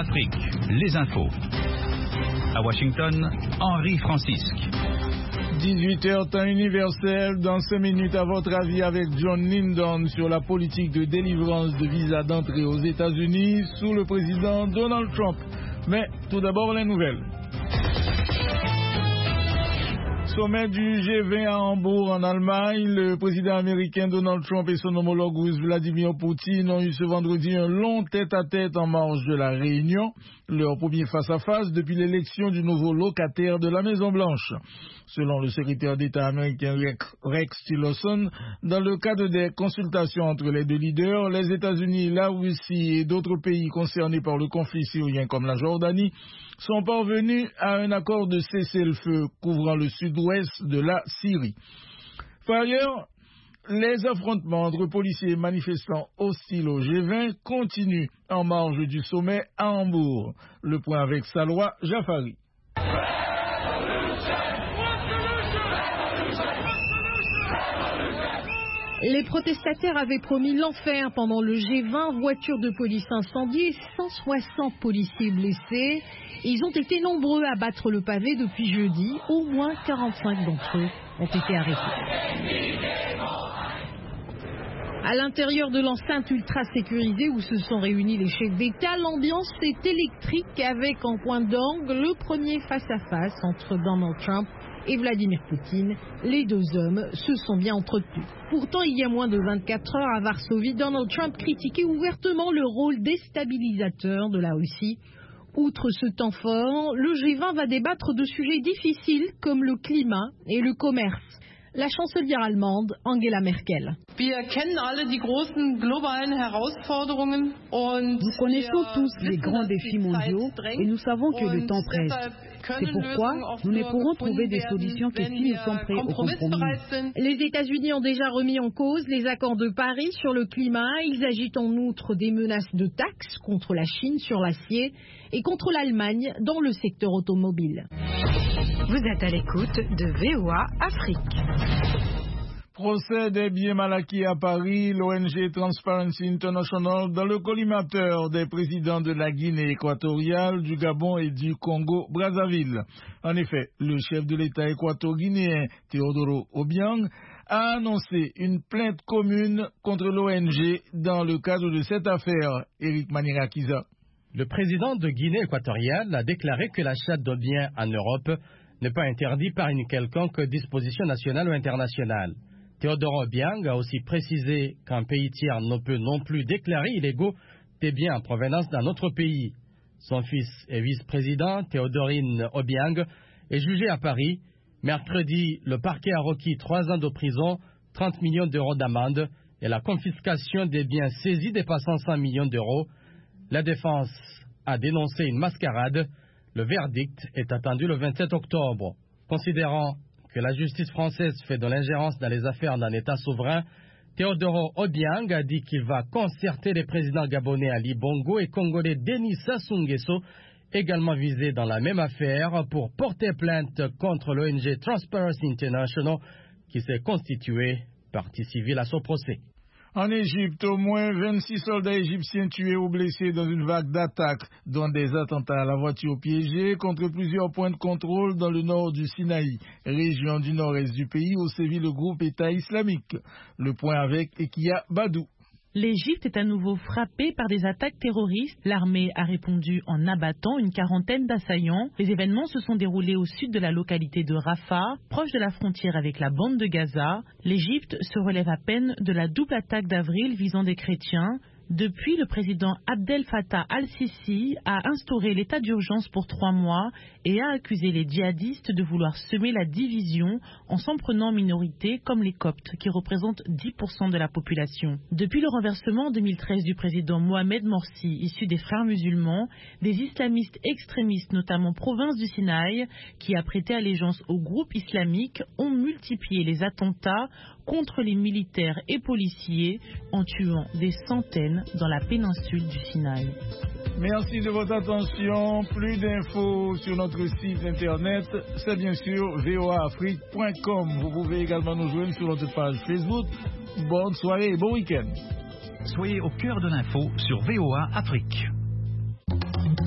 Afrique, les infos. À Washington, Henri Francisque. 18h temps universel, dans 5 minutes à votre avis avec John Lyndon sur la politique de délivrance de visa d'entrée aux États-Unis sous le président Donald Trump. Mais tout d'abord les nouvelles. Sommet du G20 à Hambourg en Allemagne, le président américain Donald Trump et son homologue russe Vladimir Poutine ont eu ce vendredi un long tête-à-tête en marge de la réunion, leur premier face-à-face depuis l'élection du nouveau locataire de la Maison-Blanche. Selon le secrétaire d'État américain Rex Tillerson, dans le cadre des consultations entre les deux leaders, les États-Unis, la Russie et d'autres pays concernés par le conflit syrien comme la Jordanie sont parvenus à un accord de cessez-le-feu couvrant le sud-ouest de la Syrie. Par ailleurs, les affrontements entre policiers et manifestants hostiles au G20 continuent en marge du sommet à Hambourg. Le point avec Salwa Jafari. Les protestataires avaient promis l'enfer pendant le G20, voitures de police incendiées et 160 policiers blessés. Ils ont été nombreux à battre le pavé depuis jeudi. Au moins 45 d'entre eux ont été arrêtés. À l'intérieur de l'enceinte ultra sécurisée où se sont réunis les chefs d'État, l'ambiance est électrique avec en point d'orgue le premier face-à-face entre Donald Trump et Vladimir Poutine. Les deux hommes se sont bien entretenus. Pourtant, il y a moins de 24 heures à Varsovie, Donald Trump critiquait ouvertement le rôle déstabilisateur de la Russie. Outre ce temps fort, le G20 va débattre de sujets difficiles comme le climat et le commerce. La chancelière allemande Angela Merkel. Nous connaissons tous les grands défis mondiaux et nous savons que le temps presse. C'est pourquoi nous ne pourrons trouver des solutions que si nous sommes prêts au compromis. Les États-Unis ont déjà remis en cause les accords de Paris sur le climat. Ils agitent en outre des menaces de taxes contre la Chine sur l'acier et contre l'Allemagne dans le secteur automobile. Vous êtes à l'écoute de VOA Afrique. Procès des biens mal acquis à Paris, l'ONG Transparency International dans le collimateur des présidents de la Guinée équatoriale, du Gabon et du Congo-Brazzaville. En effet, le chef de l'État équato-guinéen, Teodoro Obiang, a annoncé une plainte commune contre l'ONG dans le cadre de cette affaire. Éric Manirakiza. Le président de Guinée équatoriale a déclaré que l'achat de biens en Europe n'est pas interdit par une quelconque disposition nationale ou internationale. Teodoro Obiang a aussi précisé qu'un pays tiers ne peut non plus déclarer illégaux des biens en provenance d'un autre pays. Son fils et vice-président, Théodorine Obiang, est jugé à Paris. Mercredi, le parquet a requis 3 ans de prison, 30 millions d'euros d'amende et la confiscation des biens saisis dépassant 100 millions d'euros. La défense a dénoncé une mascarade. Le verdict est attendu le 27 octobre. Considérant que la justice française fait de l'ingérence dans les affaires d'un État souverain, Teodoro Obiang a dit qu'il va concerter les présidents gabonais Ali Bongo et congolais Denis Sassou Nguesso, également visés dans la même affaire, pour porter plainte contre l'ONG Transparency International qui s'est constituée partie civile à son procès. En Égypte, au moins 26 soldats égyptiens tués ou blessés dans une vague d'attaques, dont des attentats à la voiture piégée contre plusieurs points de contrôle dans le nord du Sinaï, région du nord-est du pays où sévit le groupe État islamique. Le point avec Ekia Badou. L'Égypte est à nouveau frappée par des attaques terroristes. L'armée a répondu en abattant une quarantaine d'assaillants. Les événements se sont déroulés au sud de la localité de Rafah, proche de la frontière avec la bande de Gaza. L'Égypte se relève à peine de la double attaque d'avril visant des chrétiens. Depuis, le président Abdel Fattah al-Sisi a instauré l'état d'urgence pour 3 mois et a accusé les djihadistes de vouloir semer la division en s'en prenant en minorité comme les Coptes qui représentent 10% de la population. Depuis le renversement en 2013 du président Mohamed Morsi, issu des frères musulmans, des islamistes extrémistes, notamment province du Sinaï, qui a prêté allégeance au groupe islamique, ont multiplié les attentats contre les militaires et policiers en tuant des centaines dans la péninsule du Sinaï. Merci de votre attention. Plus d'infos sur notre site internet, c'est bien sûr voaafrique.com. Vous pouvez également nous joindre sur notre page Facebook. Bonne soirée et bon week-end. Soyez au cœur de l'info sur VOA Afrique.